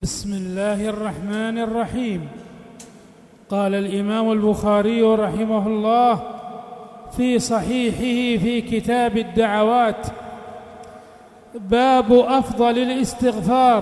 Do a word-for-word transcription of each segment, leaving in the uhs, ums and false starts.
بسم الله الرحمن الرحيم. قال الإمام البخاري رحمه الله في صحيحه في كتاب الدعوات: باب أفضل الاستغفار،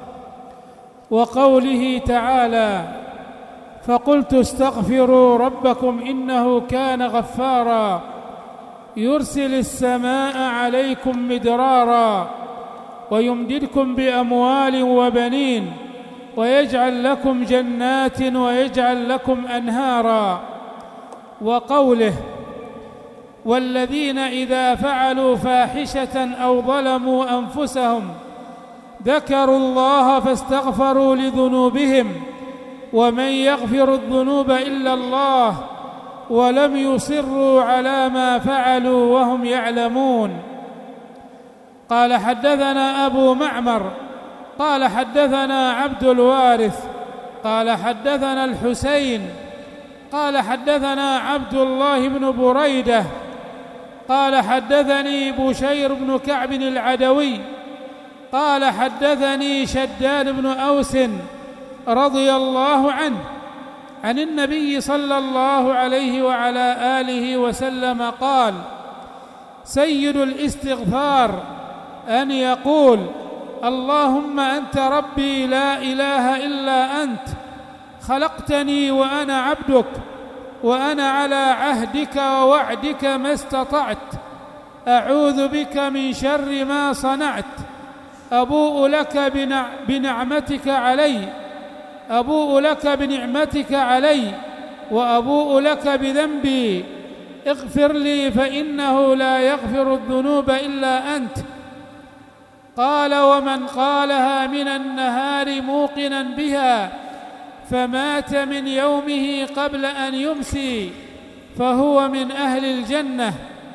وقوله تعالى: فقلت استغفروا ربكم إنه كان غفارا يرسل السماء عليكم مدرارا ويمددكم بأموال وبنين ويجعل لكم جنات ويجعل لكم أنهارا. وقوله: والذين إذا فعلوا فاحشة أو ظلموا أنفسهم ذكروا الله فاستغفروا لذنوبهم ومن يغفر الذنوب إلا الله ولم يصروا على ما فعلوا وهم يعلمون. قال: حدثنا أبو معمر قال حدثنا عبد الوارث قال حدثنا الحسين قال حدثنا عبد الله بن بريدة قال حدثني بشير بن كعب العدوي قال حدثني شداد بن أوس رضي الله عنه عن النبي صلى الله عليه وعلى آله وسلم قال: سيد الاستغفار أن يقول: اللهم أنت ربي لا إله إلا أنت، خلقتني وأنا عبدك، وأنا على عهدك ووعدك ما استطعت، أعوذ بك من شر ما صنعت، أبوء لك بنعمتك علي أبوء لك بنعمتك علي وأبوء لك بذنبي، اغفر لي فإنه لا يغفر الذنوب إلا أنت. قال: ومن قالها من النهار موقنا بها فمات من يومه قبل أن يمسي فهو من أهل الجنة،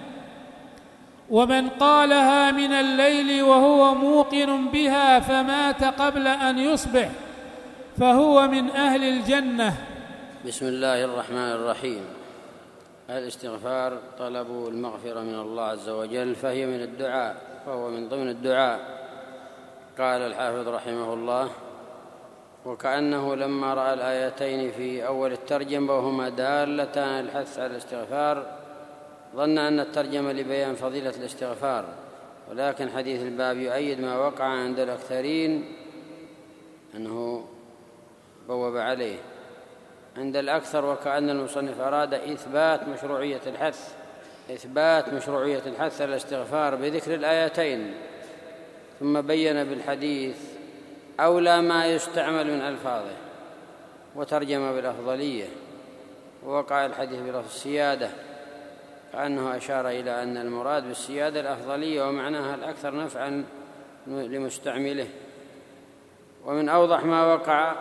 ومن قالها من الليل وهو موقن بها فمات قبل أن يصبح فهو من أهل الجنة. بسم الله الرحمن الرحيم. الاستغفار طلب المغفرة من الله عز وجل، فهي من الدعاء، فهو من ضمن الدعاء. قال الحافظ رحمه الله: وكأنه لما رأى الآيتين في أول الترجمة وهما دالتان على الحث على الاستغفار ظن أن الترجمة لبيان فضيلة الاستغفار، ولكن حديث الباب يؤيد ما وقع عند الأكثرين أنه بوب عليه. عند الأكثر وكأن المصنف أراد إثبات مشروعية الحث إثبات مشروعية الحث على الاستغفار بذكر الآيتين، ثم بين بالحديث أولى ما يستعمل من ألفاظه وترجم بالأفضلية، ووقع الحديث بلفظ السيادة، كأنه أشار إلى أن المراد بالسيادة الأفضلية ومعناها الأكثر نفعا لمستعمله. ومن أوضح ما وقع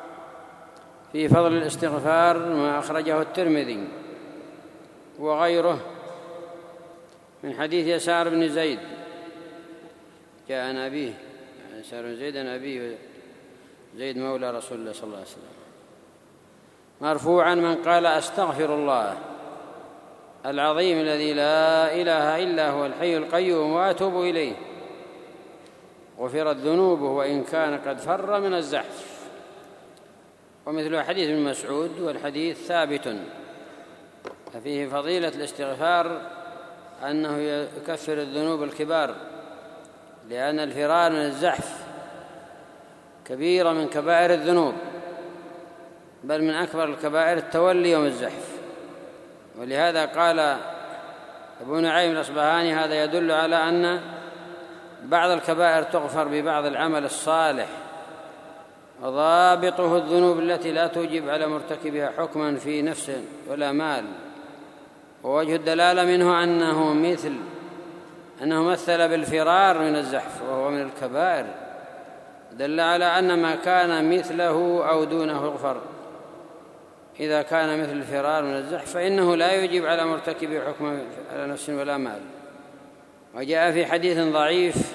في فضل الاستغفار ما أخرجه الترمذي وغيره من حديث يسار بن زيد جاء عن أبيه، يسار بن زيد عن أبيه زيد مولى رسول الله صلى الله عليه وسلم مرفوعا: من قال أستغفر الله العظيم الذي لا إله إلا هو الحي القيوم وأتوب إليه غفرت ذنوبه وإن كان قد فر من الزحف. ومثل حديث ابن مسعود، والحديث ثابت، ففيه فضيلة الاستغفار أنه يكفر الذنوب الكبار، لأن الفرار من الزحف كبيرة من كبائر الذنوب، بل من أكبر الكبائر التولي يوم الزحف. ولهذا قال أبو نعيم الأصبهاني: هذا يدل على أن بعض الكبائر تغفر ببعض العمل الصالح، وضابطه الذنوب التي لا توجب على مرتكبها حكما في نفس ولا مال. ووجه الدلالة منه أنه مثل أنه مثل بالفرار من الزحف وهو من الكبائر، دل على أن ما كان مثله أو دونه يغفر. إذا كان مثل الفرار من الزحف فإنه لا يجب على مرتكبه حكما على نفس ولا مال. وجاء في حديث ضعيف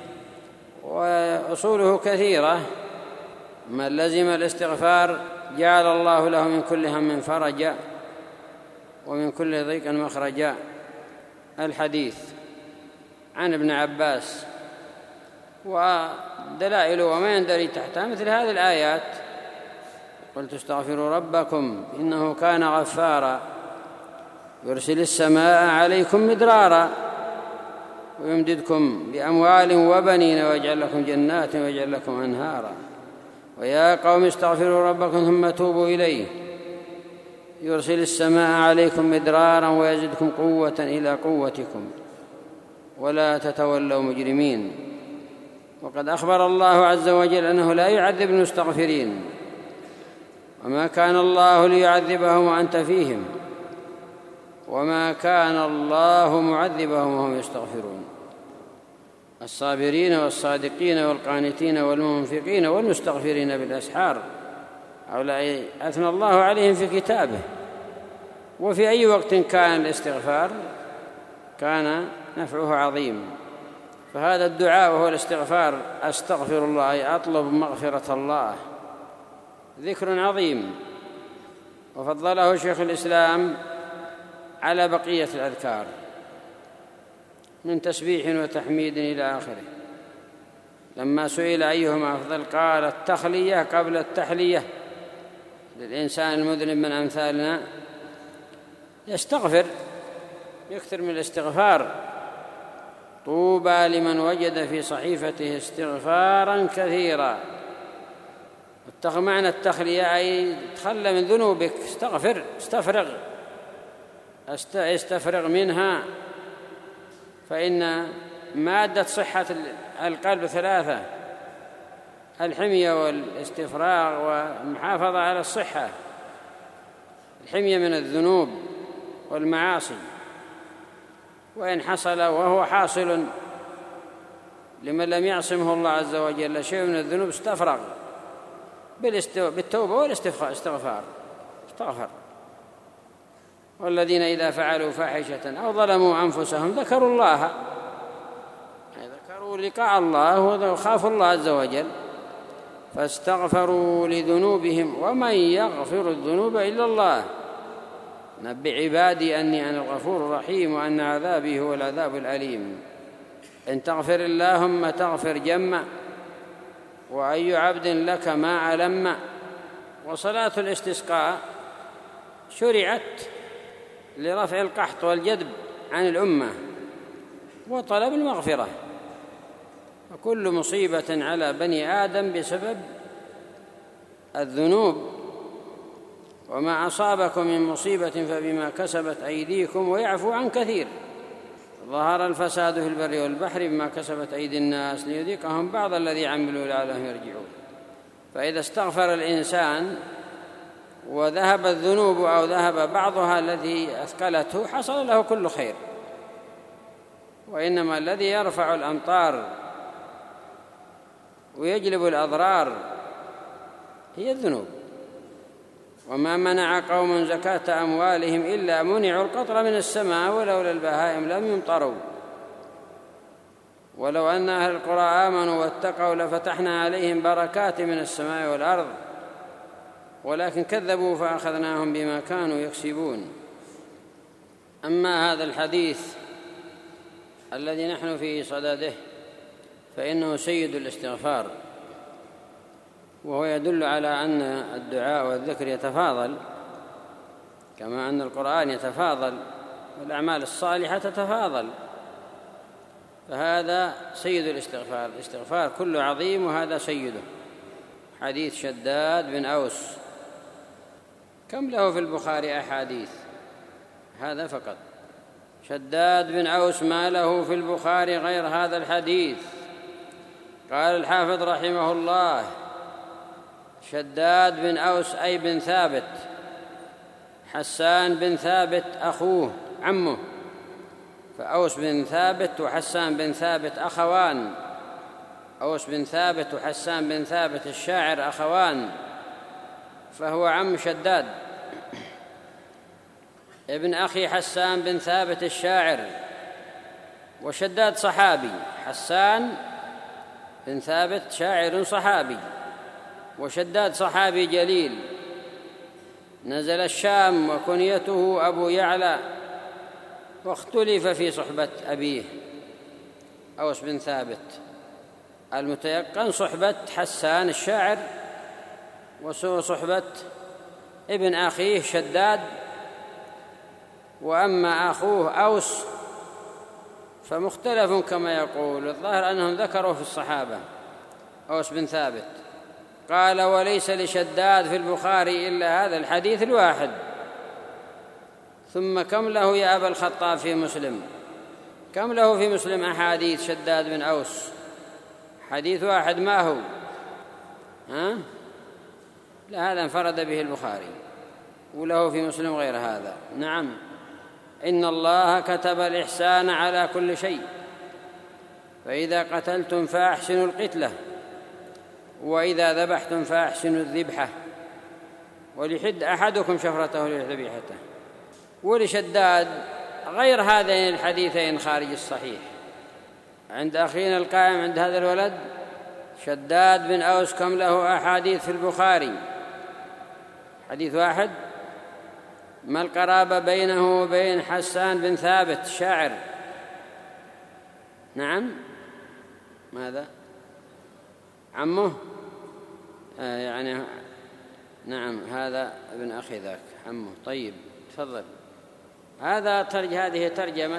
وأصوله كثيرة: من لزم الاستغفار جعل الله له من كل هم فرجا ومن كل ضيق مخرجا. الحديث عن ابن عباس ودلائل وما يندرج تحتها مثل هذه الآيات: قلت استغفروا ربكم إنه كان غفارا يرسل السماء عليكم مدرارا ويمددكم بأموال وبنين ويجعل لكم جنات ويجعل لكم أنهارا ويا قوم استغفروا ربكم ثم توبوا إليه يرسل السماء عليكم مدرارا ويزدكم قوة إلى قوتكم ولا تتولوا مجرمين. وقد أخبر الله عز وجل أنه لا يعذب المستغفرين: وما كان الله ليعذبهم وأنت فيهم وما كان الله معذبهم وهم يستغفرون. الصابرين والصادقين والقانتين والمنفقين والمستغفرين بالأسحار هؤلاء أثنى الله عليهم في كتابه. وفي أي وقت كان الاستغفار كان نفعه عظيم. فهذا الدعاء وهو الاستغفار: أستغفر الله، أي أطلب مغفرة الله، ذكر عظيم، وفضله شيخ الإسلام على بقية الأذكار من تسبيح وتحميد إلى آخره. لما سئل أيهما أفضل قال: التخلية قبل التحلية. للإنسان المذنب من أمثالنا يستغفر، يكثر من الاستغفار. طوبى لمن وجد في صحيفته استغفارا كثيرا. معنى التخلية أي تخلى من ذنوبك، استغفر، استفرغ استفرغ منها. فإن مادة صحة القلب ثلاثة: الحمية والاستفراغ والمحافظة على الصحة. الحمية من الذنوب والمعاصي، وإن حصل وهو حاصل لمن لم يعصمه الله عز وجل شيء من الذنوب استفرغ بالتوبة والاستغفار، استغفر. والذين إذا فعلوا فاحشة أو ظلموا أنفسهم ذكروا الله، ذكروا لقاء الله وخافوا الله عز وجل فاستغفروا لذنوبهم ومن يغفر الذنوب إلا الله نبئ عبادي أني أنا الغفور الرحيم وأن عذابي هو العذاب الأليم. إن تغفر اللهم تغفر جما وأي عبد لك ما علم. وصلاة الاستسقاء شرعت لرفع القحط والجدب عن الأمة وطلب المغفرة. وكل مصيبة على بني آدم بسبب الذنوب، وما أصابكم من مصيبة فبما كسبت أيديكم ويعفو عن كثير. ظهر الفساد في البر والبحر بما كسبت أيدي الناس ليذيقهم بعض الذي عملوا لعلهم يرجعون. فإذا استغفر الإنسان وذهب الذنوب أو ذهب بعضها الذي أثقلته حصل له كل خير. وإنما الذي يرفع الأمطار ويجلب الأضرار هي الذنوب. وما منع قوم زكاة أموالهم إلا منعوا القطر من السماء ولولا البهائم لم يمطروا ولو أن أهل القرى آمنوا واتقوا لفتحنا عليهم بركات من السماء والأرض ولكن كذبوا فأخذناهم بما كانوا يكسبون. أما هذا الحديث الذي نحن في صدده فإنه سيد الاستغفار، وهو يدل على أن الدعاء والذكر يتفاضل كما أن القرآن يتفاضل والأعمال الصالحة تتفاضل. فهذا سيد الاستغفار، الاستغفار كله عظيم وهذا سيده. حديث شداد بن أوس كم له في البخاري أحاديث؟ هذا فقط. شداد بن أوس ما له في البخاري غير هذا الحديث. قال الحافظ رحمه الله: شداد بن أوس أي بن ثابت، حسان بن ثابت أخوه عمه، فأوس بن ثابت وحسان بن ثابت أخوان. أوس بن ثابت وحسان بن ثابت الشاعر أخوان، فهو عم شداد ابن أخي حسان بن ثابت الشاعر. وشداد صحابي، حسان بن ثابت شاعر صحابي، وشداد صحابي جليل نزل الشام وكنيته أبو يعلى، واختلف في صحبة أبيه أوس بن ثابت. المتيقن صحبة حسان الشاعر وصحبة ابن أخيه شداد. وأما أخوه أوس فمختلف كما يقول، الظاهر أنهم ذكروا في الصحابة أوس بن ثابت. قال: وليس لشداد في البخاري إلا هذا الحديث الواحد. ثم كم له يا أبا الخطاب في مسلم؟ كم له في مسلم أحاديث شداد بن أوس؟ حديث واحد ما هو؟ ها؟ لا، هذا انفرد به البخاري، وله في مسلم غير هذا. نعم. إن الله كتب الإحسان على كل شيء، فإذا قتلتم فأحسنوا القتلة، وإذا ذبحتم فأحسنوا الذبحة، وليحد أحدكم شفرته لذبيحته. ولشداد غير هذين الحديثين خارج الصحيح. عند أخينا القائم عند هذا الولد شداد بن أوس كم له أحاديث في البخاري؟ حديث واحد. ما القرابة بينه وبين حسان بن ثابت الشاعر؟ نعم. ماذا؟ عمه؟ آه يعني نعم، هذا ابن أخي ذاك عمه. طيب تفضل. هذا ترج هذه ترجمة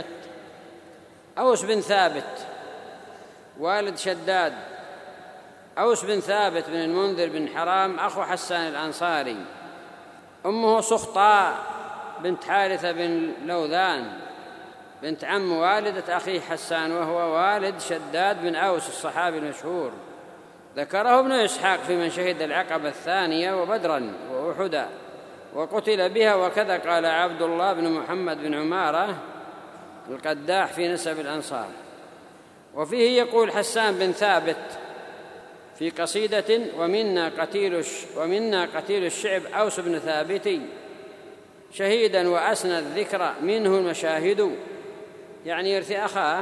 أوس بن ثابت والد شداد. أوس بن ثابت بن المنذر بن حرام أخو حسان الأنصاري. أمه سخطاء بنت حارثة بن لوذان بنت عم والدة أخي حسان، وهو والد شداد بن أوس الصحابي المشهور. ذكره ابن إسحاق في من شهد العقبة الثانية وبدرا وأحدا وقتل بها، وكذا قال عبد الله بن محمد بن عمارة القداح في نسب الأنصار. وفيه يقول حسان بن ثابت في قصيدة: ومنا قتيل ومنا قتيل الشعب أوس بن ثابت شهيدا وأسنى الذكر منه المشاهد، يعني يرثي أخاه.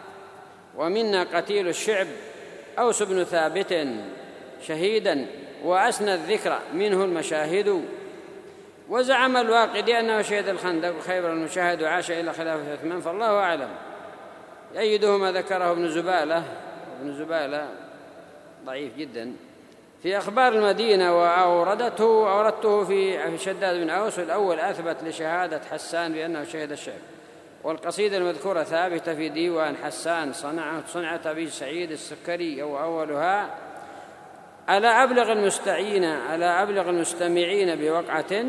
ومنا قتيل الشعب أوس بن ثابت شهيدا وأسنى الذكر منه المشاهد. وزعم الواقدي أنه شهد الخندق وخيبر المشاهد وعاش إلى خلافة عثمان، فالله أعلم. يأيده ما ذكره ابن زبالة ابن زبالة ضعيف جدا في أخبار المدينة، وأوردته أوردته في شداد بن أوس. الأول أثبت لشهادة حسان بأنه شهد الشعب، والقصيدة المذكورة ثابتة في ديوان حسان صنعة صنعة أبي سعيد السكري، أو أولها: ألا أبلغ المستعين ألا أبلغ المستمعين بوقعة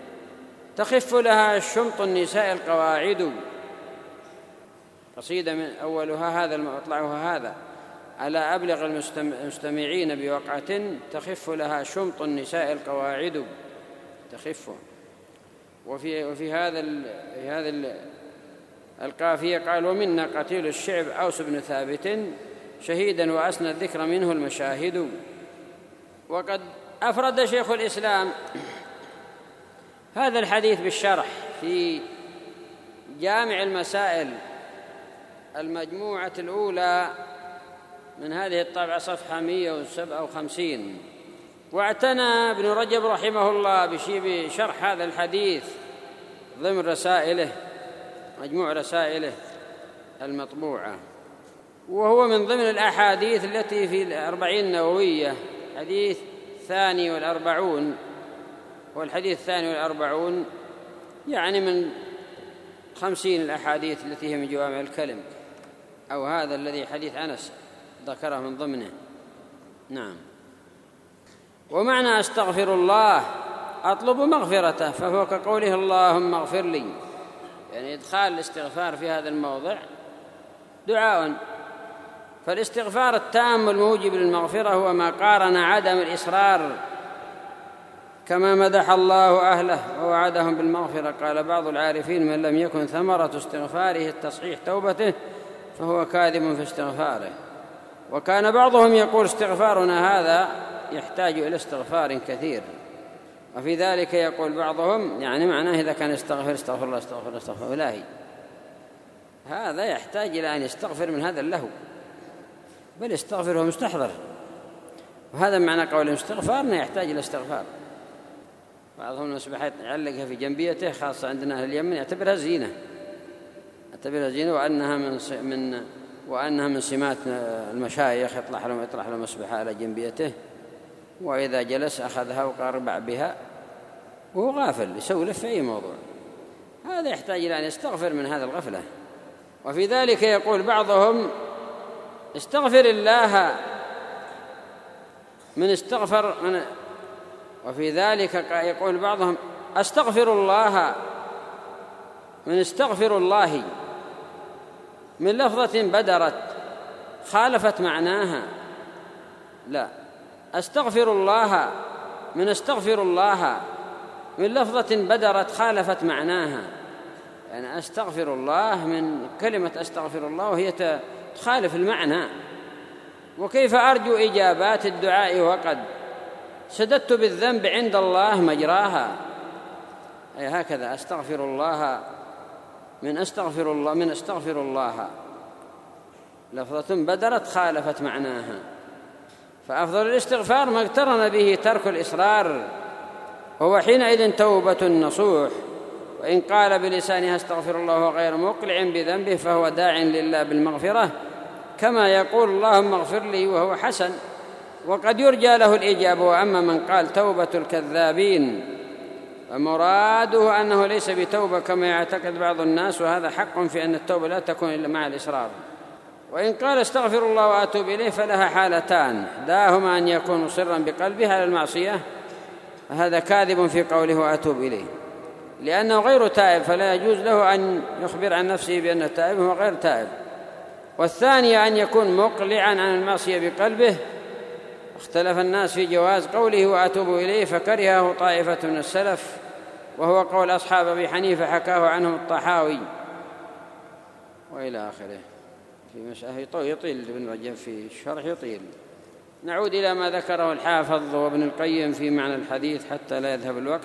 تخف لها الشمط النساء القواعد. قصيدة من أولها هذا المطلعها هذا: ألا أبلغ المستمعين بوقعة تخف لها شمط النساء القواعد. تخف. وفي وفي هذا في هذا القافية قال: ومنا قتيل الشعب أوس بن ثابت شهيدا وأسنى الذكر منه المشاهد. وقد أفرد شيخ الإسلام هذا الحديث بالشرح في جامع المسائل المجموعة الأولى من هذه الطبعة صفحة مئة وسبعة وخمسين. واعتنى ابن رجب رحمه الله بشرح هذا الحديث ضمن رسائله مجموع رسائله المطبوعة، وهو من ضمن الأحاديث التي في الأربعين النووية. حديث ثاني والأربعون، والحديث الثاني والأربعون يعني من خمسين الأحاديث التي هي من جوامع الكلم، أو هذا الذي حديث أنس ذكره من ضمنه. نعم. ومعنى أستغفر الله أطلب مغفرته، فهو كقوله اللهم اغفر لي، يعني إدخال الاستغفار في هذا الموضع دعاء. فالاستغفار التام الموجب للمغفرة هو ما قارن عدم الإصرار، كما مدح الله أهله ووعدهم بالمغفرة. قال بعض العارفين: من لم يكن ثمرة استغفاره التصحيح توبته فهو كاذب في استغفاره. وكان بعضهم يقول: استغفارنا هذا يحتاج إلى استغفار كثير. وفي ذلك يقول بعضهم يعني معناه إذا كان يستغفر استغفر الله استغفر الله استغفر الله، هذا يحتاج إلى أن يستغفر من هذا اللهو، بل يستغفر وهو مستحضر. وهذا معنى قول الاستغفار يحتاج إلى استغفار. بعضهم يصبح يعلقها في جنبيته، خاصة عندنا أهل اليمن، يعتبرها زينة يعتبرها زينة وأنها من من وأنها من سمات المشايخ يطرح لهم يطرح لهم أصبح على جنبيته، وإذا جلس أخذها وقاربع بها وهو غافل يسولف في أي موضوع. هذا يحتاج إلى أن يستغفر من هذا الغفلة. وفي ذلك يقول بعضهم استغفر الله من استغفر من وفي ذلك يقول بعضهم أستغفر الله من استغفر الله من لفظة بدرت خالفت معناها. لا، أستغفر الله من استغفر الله من لفظة بدرت خالفت معناها، يعني أستغفر الله من كلمة أستغفر الله وهي تخالف المعنى. وكيف أرجو إجابات الدعاء وقد سددت بالذنب عند الله مجراها. أي هكذا أستغفر الله من أستغفر الله من أستغفر الله لفظة بدرت خالفت معناها. فأفضل الاستغفار ما اقترن به ترك الإصرار، وهو حينئذ توبة نصوح. وإن قال بلسانها استغفر الله غير مقلع بذنبه فهو داع لله بالمغفرة، كما يقول اللهم اغفر لي وهو حسن، وقد يرجى له الإجابة. وأما من قال توبة الكذابين ومراده أنه ليس بتوبة كما يعتقد بعض الناس، وهذا حق في أن التوبة لا تكون إلا مع الإصرار. وإن قال استغفر الله وأتوب إليه فلها حالتان، إحداهما أن يكون مصرا بقلبه على المعصية، هذا كاذب في قوله وأتوب إليه لأنه غير تائب، فلا يجوز له أن يخبر عن نفسه بأنه تائب وهو غير تائب. والثانية أن يكون مقلعا عن المعصية بقلبه. اختلف الناس في جواز قوله وأتوب إليه، فكرهه طائفة من السلف، وهو قول أصحاب أبي حنيفة حكاه عنهم الطحاوي وإلى آخره. في مسألة يطيل ابن رجب في الشرح يطيل. نعود إلى ما ذكره الحافظ وابن القيم في معنى الحديث حتى لا يذهب الوقت.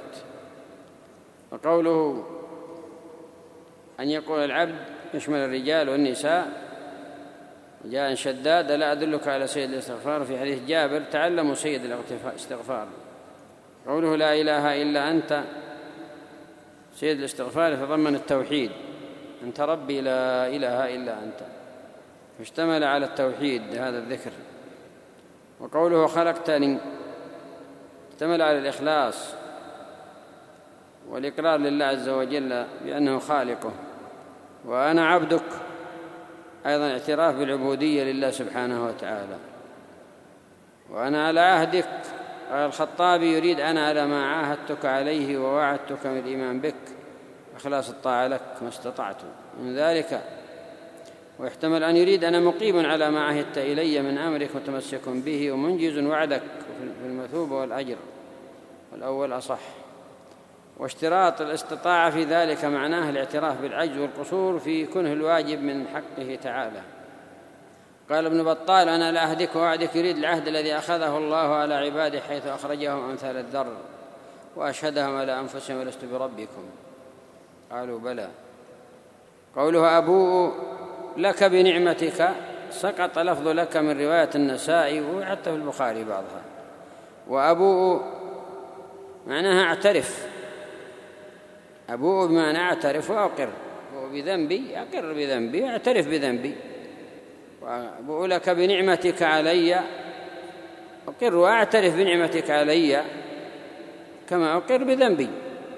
وقوله أن يقول العبد يشمل الرجال والنساء. جاء شداد لا أدلك على سيد الاستغفار في حديث جابر تعلموا سيد الاستغفار. قوله لا إله إلا أنت سيد الاستغفار فضمن التوحيد، أنت ربي لا إله إلا أنت، فاشتمل على التوحيد هذا الذكر. وقوله خلقتني اشتمل على الإخلاص والإقرار لله عز وجل بأنه خالقه. وأنا عبدك أيضا اعتراف بالعبودية لله سبحانه وتعالى. وأنا على عهدك، الخطابي يريد أنا على ما عاهدتك عليه ووعدتك من الإيمان بك، إخلاص الطاعة لك ما استطعت من ذلك. ويحتمل أن يريد أنا مقيم على ما عهدت إلي من أمرك متمسك به ومنجز وعدك في المثوبة والأجر، والأول أصح. واشتراط الاستطاعة في ذلك معناه الاعتراف بالعجز والقصور في كنه الواجب من حقه تعالى. قال ابن بطال أنا لا أهدك ووعدك يريد العهد الذي أخذه الله على عباده حيث أخرجهم أمثال الذر وأشهدهم على أنفسهم ولست بربكم، قالوا بلى. قوله أبوء لك بنعمتك سقط لفظ لك من رواية النسائي وحتى في البخاري بعضها. وأبوء معناها أعترف، أبوء بمعنى أعترف وأقر، بذنبي أقر بذنبي أعترف بذنبي. وأبوء لك بنعمتك علي أقر وأعترف بنعمتك علي كما أقر بذنبي.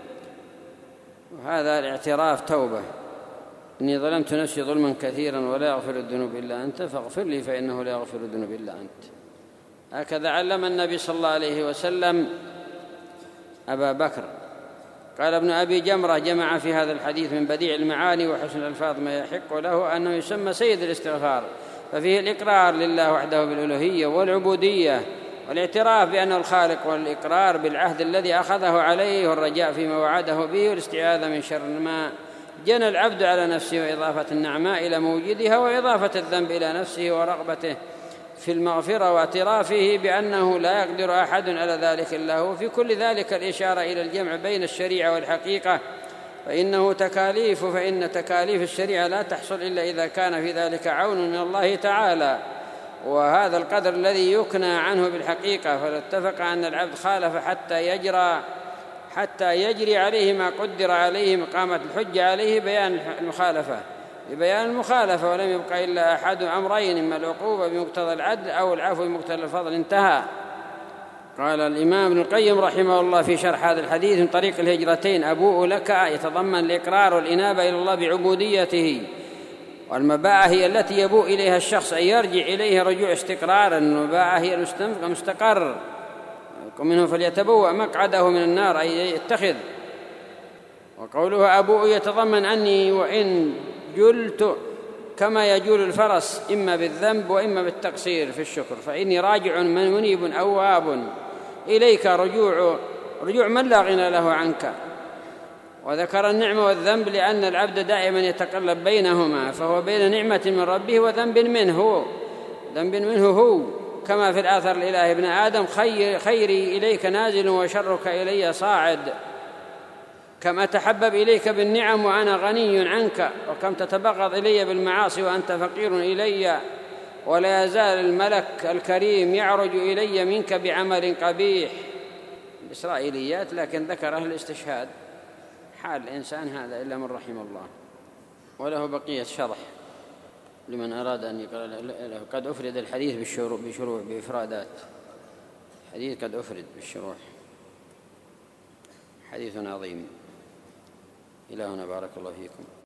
وهذا الاعتراف توبة. إني ظلمت نفسي ظلما كثيرا ولا يغفر الذنوب إلا أنت فاغفر لي فإنه لا يغفر الذنوب إلا أنت. هكذا علم النبي صلى الله عليه وسلم أبا بكر. قال ابن أبي جمرة جمع في هذا الحديث من بديع المعاني وحسن الألفاظ ما يحق له أنه يسمى سيد الاستغفار، ففيه الإقرار لله وحده بالألوهية والعبودية والاعتراف بأنه الخالق، والإقرار بالعهد الذي أخذه عليه والرجاء فيما وعده به والاستعاذة من شر ما جنى العبد على نفسه، وإضافة النعماء إلى موجدها وإضافة الذنب إلى نفسه ورغبته في المغفرة واعترافه بأنه لا يقدر أحد على ذلك إلا هو. في كل ذلك الإشارة إلى الجمع بين الشريعة والحقيقة، فإنه تكاليف فإن تكاليف الشريعة لا تحصل إلا إذا كان في ذلك عون من الله تعالى، وهذا القدر الذي يكنى عنه بالحقيقة. فلو اتفق أن العبد خالف حتى يجرى حتى يجري عليه ما قدر عليه مقامة الحجة عليه بيان المخالفة، ببيان المخالفة، ولم يبقى إلا أحد أمرين: إما العقوبة بمقتضى العدل أو العفو بمقتضى الفضل. انتهى. قال الإمام ابن القيم رحمه الله في شرح هذا الحديث: من طريق الهجرتين أبوء لك يتضمن الإقرار والإنابة إلى الله بعبوديته، والمباعة هي التي يبوء إليها الشخص أن يرجع إليه رجوع استقرارا، المباعة هي المستقر، ومنه فليتبوأ مقعده من النار أي يتخذ. وقوله أبوء يتضمن أني وإن جلت كما يجول الفرس إما بالذنب وإما بالتقصير في الشكر، فإني راجع من منيب أواب إليك رجوع رجوع من لا غنى له عنك. وذكر النعمة والذنب لأن العبد دائما يتقلب بينهما، فهو بين نعمة من ربه وذنب منه ذنب منه هو، كما في الآثر الإلهي: ابن آدم خير خيري إليك نازل وشرك إلي صاعد. كم أتحبب إليك بالنعم وأنا غني عنك، وكم تتبغض إلي بالمعاصي وأنت فقير إلي. ولا يزال الملك الكريم يعرج إلي منك بعمل قبيح. الإسرائيليات، لكن ذكر أهل الاستشهاد حال الإنسان هذا إلا من رحم الله. وله بقية شرح لمن أراد أن يقرأ له. قد أفرد الحديث بالشروع بشروع بإفرادات، حديث قد أفرد بالشروح، حديث عظيم. إلى هنا، بارك الله فيكم.